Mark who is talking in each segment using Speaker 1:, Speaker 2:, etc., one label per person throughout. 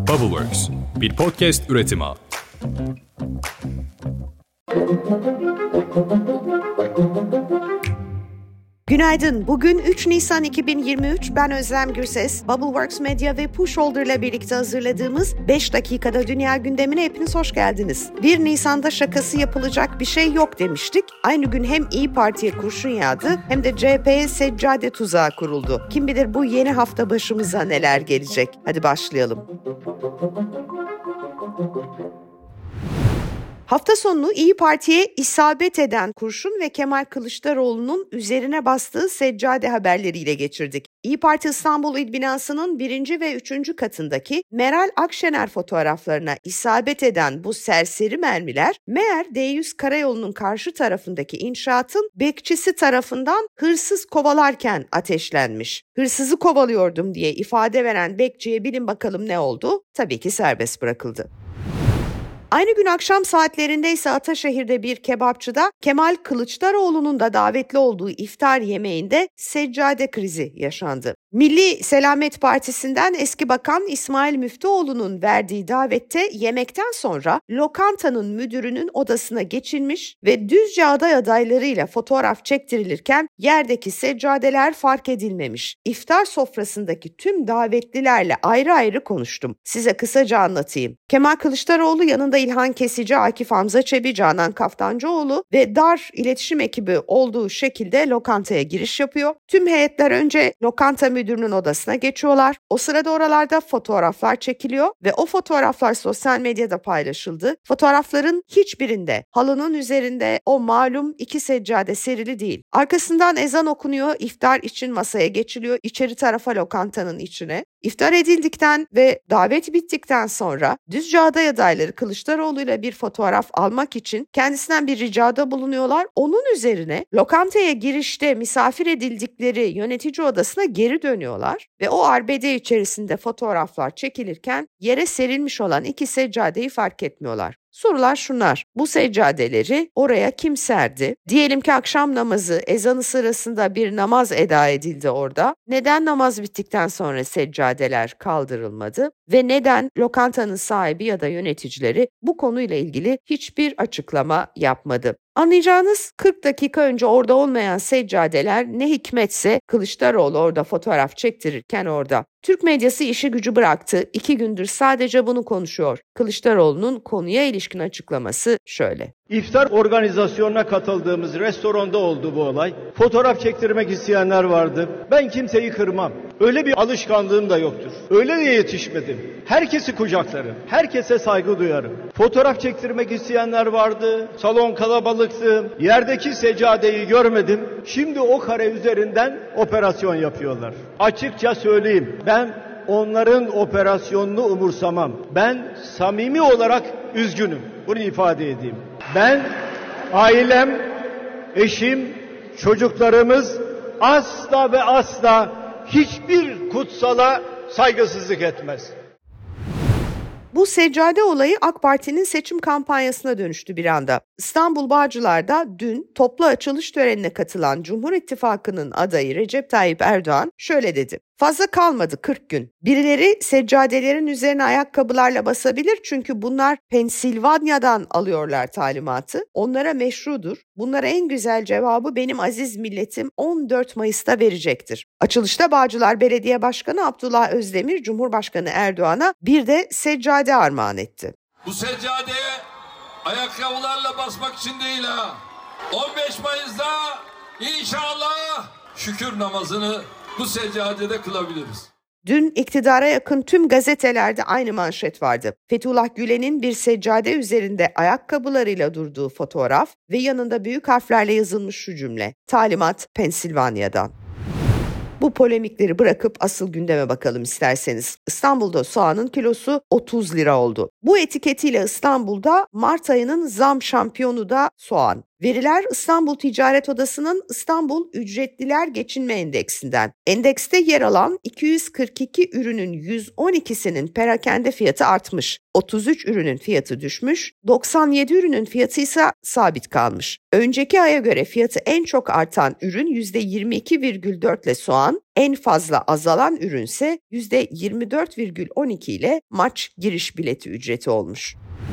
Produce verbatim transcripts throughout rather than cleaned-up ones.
Speaker 1: Bubbleworks, bir podcast üretimi.
Speaker 2: Günaydın. Bugün üç Nisan iki bin yirmi üç. Ben Özlem Gürses. Bubbleworks Medya ve Pusholder ile birlikte hazırladığımız beş dakikada dünya gündemine hepiniz hoş geldiniz. bir Nisan'da şakası yapılacak bir şey yok demiştik. Aynı gün hem İYİ Parti'ye kurşun yağdı hem de C H P'ye seccade tuzağı kuruldu. Kim bilir bu yeni hafta başımıza neler gelecek. Hadi başlayalım. Hafta sonunu İYİ Parti'ye isabet eden kurşun ve Kemal Kılıçdaroğlu'nun üzerine bastığı seccade haberleriyle geçirdik. İYİ Parti İstanbul İl binasının birinci ve üçüncü katındaki Meral Akşener fotoğraflarına isabet eden bu serseri mermiler, meğer D yüz Karayolu'nun karşı tarafındaki inşaatın bekçisi tarafından hırsız kovalarken ateşlenmiş. Hırsızı kovalıyordum diye ifade veren bekçiye bilin bakalım ne oldu? Tabii ki serbest bırakıldı. Aynı gün akşam saatlerinde ise Ataşehir'de bir kebapçıda Kemal Kılıçdaroğlu'nun da davetli olduğu iftar yemeğinde seccade krizi yaşandı. Milli Selamet Partisi'nden eski bakan İsmail Müftüoğlu'nun verdiği davette yemekten sonra lokantanın müdürünün odasına geçilmiş ve Düzce aday adaylarıyla fotoğraf çektirilirken yerdeki seccadeler fark edilmemiş. İftar sofrasındaki tüm davetlilerle ayrı ayrı konuştum. Size kısaca anlatayım. Kemal Kılıçdaroğlu yanında İlhan Kesici, Akif Hamza Çebi, Canan Kaftancıoğlu ve dar iletişim ekibi olduğu şekilde lokantaya giriş yapıyor. Tüm heyetler önce lokanta müdürünün odasına geçiyorlar. O sırada oralarda fotoğraflar çekiliyor ve o fotoğraflar sosyal medyada paylaşıldı. Fotoğrafların hiçbirinde halının üzerinde o malum iki seccade serili değil. Arkasından ezan okunuyor, iftar için masaya geçiliyor, içeri tarafa lokantanın içine. İftar edildikten ve davet bittikten sonra Düzce aday adayları Kılıçdaroğlu ile bir fotoğraf almak için kendisinden bir ricada bulunuyorlar. Onun üzerine lokantaya girişte misafir edildikleri yönetici odasına geri dönüyorlar ve o arbede içerisinde fotoğraflar çekilirken yere serilmiş olan iki seccadeyi fark etmiyorlar. Sorular şunlar: bu seccadeleri oraya kim serdi? Diyelim ki akşam namazı ezanı sırasında bir namaz eda edildi orada. Neden namaz bittikten sonra seccadeler kaldırılmadı? Ve neden lokantanın sahibi ya da yöneticileri bu konuyla ilgili hiçbir açıklama yapmadı? Anlayacağınız kırk dakika önce orada olmayan seccadeler ne hikmetse Kılıçdaroğlu orada fotoğraf çektirirken orada. Türk medyası işi gücü bıraktı. İki gündür sadece bunu konuşuyor. Kılıçdaroğlu'nun konuya ilişkin açıklaması şöyle.
Speaker 3: İftar organizasyonuna katıldığımız restoranda oldu bu olay. Fotoğraf çektirmek isteyenler vardı. Ben kimseyi kırmam. Öyle bir alışkanlığım da yoktur. Öyle de yetişmedim. Herkesi kucaklarım. Herkese saygı duyarım. Fotoğraf çektirmek isteyenler vardı. Salon kalabalıktı. Yerdeki seccadeyi görmedim. Şimdi o kare üzerinden operasyon yapıyorlar. Açıkça söyleyeyim. Ben onların operasyonunu umursamam. Ben samimi olarak üzgünüm. Bunu ifade edeyim. Ben, ailem, eşim, çocuklarımız asla ve asla hiçbir kutsala saygısızlık etmez.
Speaker 2: Bu seccade olayı AK Parti'nin seçim kampanyasına dönüştü bir anda. İstanbul Bağcılar'da dün toplu açılış törenine katılan Cumhur İttifakı'nın adayı Recep Tayyip Erdoğan şöyle dedi: "Fazla kalmadı kırk gün. Birileri seccadelerin üzerine ayakkabılarla basabilir çünkü bunlar Pensilvanya'dan alıyorlar talimatı. Onlara meşrudur. Bunlara en güzel cevabı benim aziz milletim on dört Mayıs'ta verecektir." Açılışta Bağcılar Belediye Başkanı Abdullah Özdemir, Cumhurbaşkanı Erdoğan'a bir de seccade armağan etti.
Speaker 4: Bu seccadeye ayakkabılarla basmak için değil ha. on beş Mayıs'ta inşallah şükür namazını bu seccadede kılabiliriz.
Speaker 2: Dün iktidara yakın tüm gazetelerde aynı manşet vardı. Fethullah Gülen'in bir seccade üzerinde ayakkabılarıyla durduğu fotoğraf ve yanında büyük harflerle yazılmış şu cümle: "Talimat Pensilvanya'dan." Bu polemikleri bırakıp asıl gündeme bakalım isterseniz. İstanbul'da soğanın kilosu otuz lira oldu. Bu etiketiyle İstanbul'da Mart ayının zam şampiyonu da soğan. Veriler İstanbul Ticaret Odası'nın İstanbul Ücretliler Geçinme Endeksinden. Endekste yer alan iki yüz kırk iki ürünün yüz on ikisinin perakende fiyatı artmış, otuz üç ürünün fiyatı düşmüş, doksan yedi ürünün fiyatı ise sabit kalmış. Önceki aya göre fiyatı en çok artan ürün yüzde yirmi iki virgül dört ile soğan, en fazla azalan ürünse yüzde yirmi dört virgül on iki ile maç giriş bileti ücreti olmuş.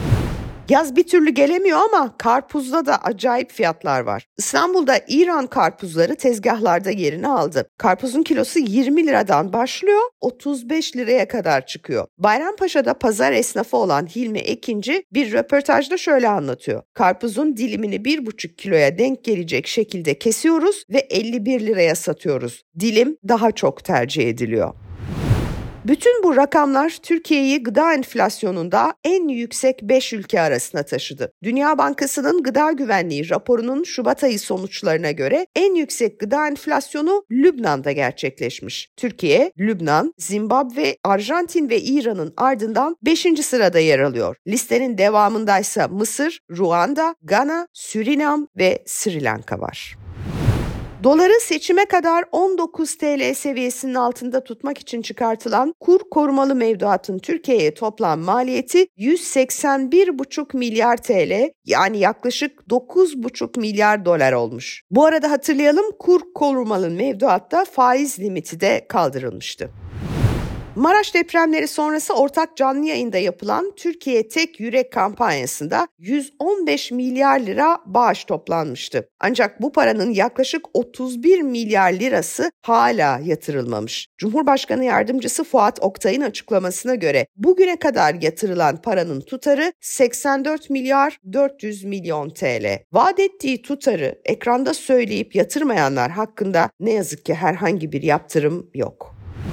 Speaker 2: Yaz bir türlü gelemiyor ama karpuzda da acayip fiyatlar var. İstanbul'da İran karpuzları tezgahlarda yerini aldı. Karpuzun kilosu yirmi liradan başlıyor, otuz beş liraya kadar çıkıyor. Bayrampaşa'da pazar esnafı olan Hilmi Ekinci bir röportajda şöyle anlatıyor. Karpuzun dilimini bir buçuk kiloya denk gelecek şekilde kesiyoruz ve elli bir liraya satıyoruz. Dilim daha çok tercih ediliyor. Bütün bu rakamlar Türkiye'yi gıda enflasyonunda en yüksek beş ülke arasına taşıdı. Dünya Bankası'nın gıda güvenliği raporunun Şubat ayı sonuçlarına göre en yüksek gıda enflasyonu Lübnan'da gerçekleşmiş. Türkiye, Lübnan, Zimbabwe, Arjantin ve İran'ın ardından beşinci sırada yer alıyor. Listenin devamındaysa Mısır, Ruanda, Gana, Surinam ve Sri Lanka var. Doları seçime kadar on dokuz TL seviyesinin altında tutmak için çıkartılan kur korumalı mevduatın Türkiye'ye toplam maliyeti yüz seksen bir buçuk milyar T L, yani yaklaşık dokuz buçuk milyar dolar olmuş. Bu arada hatırlayalım, kur korumalı mevduatta faiz limiti de kaldırılmıştı. Maraş depremleri sonrası ortak canlı yayında yapılan Türkiye Tek Yürek kampanyasında yüz on beş milyar lira bağış toplanmıştı. Ancak bu paranın yaklaşık otuz bir milyar lirası hala yatırılmamış. Cumhurbaşkanı Yardımcısı Fuat Oktay'ın açıklamasına göre bugüne kadar yatırılan paranın tutarı seksen dört milyar dört yüz milyon T L. Vaat ettiği tutarı ekranda söyleyip yatırmayanlar hakkında ne yazık ki herhangi bir yaptırım yok.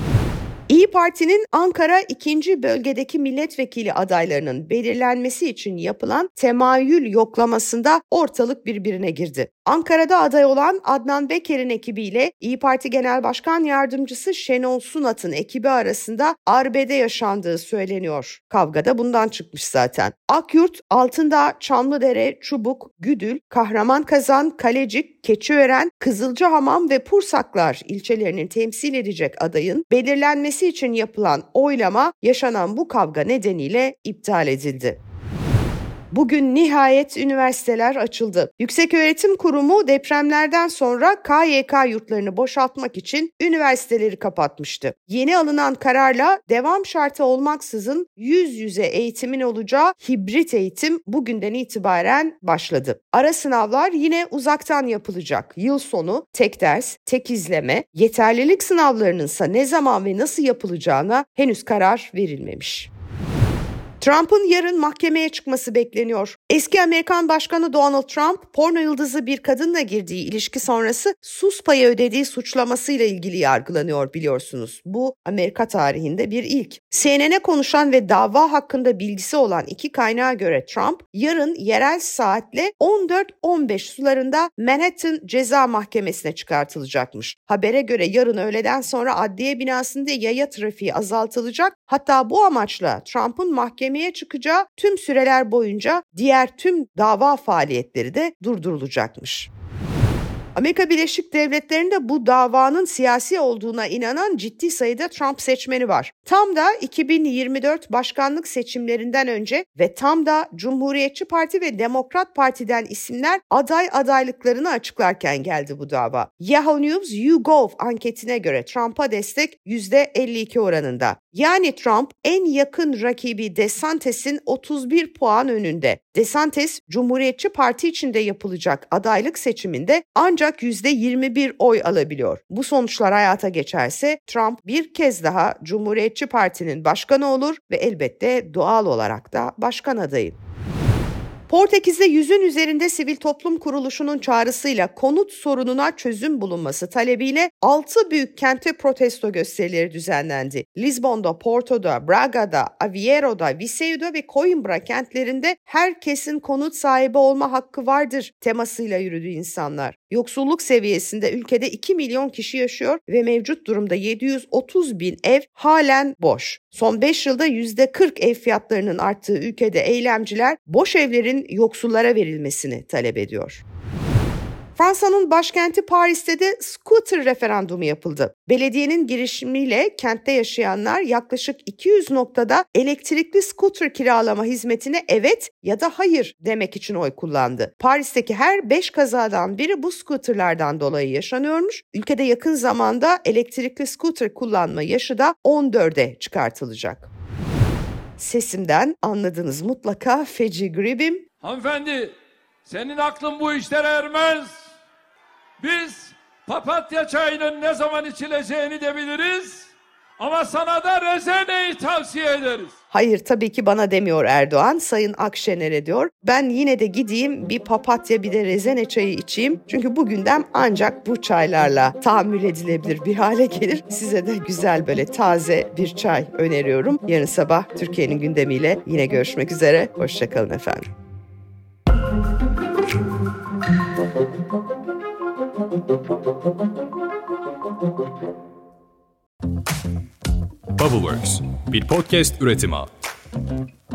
Speaker 2: İYİ Parti'nin Ankara ikinci bölgedeki milletvekili adaylarının belirlenmesi için yapılan temayül yoklamasında ortalık birbirine girdi. Ankara'da aday olan Adnan Beker'in ekibiyle İYİ Parti Genel Başkan Yardımcısı Şenol Sunat'ın ekibi arasında arbede yaşandığı söyleniyor. Kavga da bundan çıkmış zaten. Akyurt, Altındağ, Çamlıdere, Çubuk, Güdül, Kahramankazan, Kalecik, Keçiören, Kızılcahamam ve Pursaklar ilçelerini temsil edecek adayın belirlenmesi için yapılan oylama yaşanan bu kavga nedeniyle iptal edildi. Bugün nihayet üniversiteler açıldı. Yükseköğretim Kurumu depremlerden sonra K Y K yurtlarını boşaltmak için üniversiteleri kapatmıştı. Yeni alınan kararla devam şartı olmaksızın yüz yüze eğitimin olacağı hibrit eğitim bugünden itibaren başladı. Ara sınavlar yine uzaktan yapılacak. Yıl sonu tek ders, tek izleme, yeterlilik sınavlarınınsa ne zaman ve nasıl yapılacağına henüz karar verilmemiş. Trump'ın yarın mahkemeye çıkması bekleniyor. Eski Amerikan Başkanı Donald Trump, porno yıldızı bir kadınla girdiği ilişki sonrası sus payı ödediği suçlamasıyla ilgili yargılanıyor biliyorsunuz. Bu Amerika tarihinde bir ilk. C N N'e konuşan ve dava hakkında bilgisi olan iki kaynağa göre Trump, yarın yerel saatle on dört on beş sularında Manhattan Ceza Mahkemesi'ne çıkartılacakmış. Habere göre yarın öğleden sonra adliye binasında yaya trafiği azaltılacak. Hatta bu amaçla Trump'ın mahkemeye çıkacağı tüm süreler boyunca diğer tüm dava faaliyetleri de durdurulacakmış. Amerika Birleşik Devletleri'nde bu davanın siyasi olduğuna inanan ciddi sayıda Trump seçmeni var. Tam da iki bin yirmi dört başkanlık seçimlerinden önce ve tam da Cumhuriyetçi Parti ve Demokrat Parti'den isimler aday adaylıklarını açıklarken geldi bu dava. Yahoo News YouGov anketine göre Trump'a destek yüzde elli iki oranında. Yani Trump en yakın rakibi DeSantis'in otuz bir puan önünde. DeSantis, Cumhuriyetçi Parti içinde yapılacak adaylık seçiminde ancak yüzde yirmi bir oy alabiliyor. Bu sonuçlar hayata geçerse Trump bir kez daha Cumhuriyetçi Parti'nin başkanı olur ve elbette doğal olarak da başkan adayı. Portekiz'de yüzün üzerinde sivil toplum kuruluşunun çağrısıyla konut sorununa çözüm bulunması talebiyle altı büyük kentte protesto gösterileri düzenlendi. Lisbon'da, Porto'da, Braga'da, Aveiro'da, Viseu'da ve Coimbra kentlerinde herkesin konut sahibi olma hakkı vardır temasıyla yürüdü insanlar. Yoksulluk seviyesinde ülkede iki milyon kişi yaşıyor ve mevcut durumda yedi yüz otuz bin ev halen boş. Son beş yılda yüzde kırk ev fiyatlarının arttığı ülkede eylemciler boş evlerin yoksullara verilmesini talep ediyor. Fransa'nın başkenti Paris'te de scooter referandumu yapıldı. Belediyenin girişimiyle kentte yaşayanlar yaklaşık iki yüz noktada elektrikli scooter kiralama hizmetine evet ya da hayır demek için oy kullandı. Paris'teki her beş kazadan biri bu scooterlardan dolayı yaşanıyormuş. Ülkede yakın zamanda elektrikli scooter kullanma yaşı da on dörde çıkartılacak. Sesimden anladınız mutlaka, feci gribim.
Speaker 4: Hanımefendi, senin aklın bu işlere ermez. Biz papatya çayının ne zaman içileceğini de biliriz. Ama sana da rezeneyi tavsiye ederiz.
Speaker 2: Hayır, tabii ki bana demiyor Erdoğan, Sayın Akşener'e diyor. Ben yine de gideyim bir papatya bir de rezene çayı içeyim. Çünkü bu gündem ancak bu çaylarla tahammül edilebilir bir hale gelir. Size de güzel böyle taze bir çay öneriyorum. Yarın sabah Türkiye'nin gündemiyle yine görüşmek üzere. Hoşçakalın efendim.
Speaker 1: Bubbleworks, bir podcast üretimi.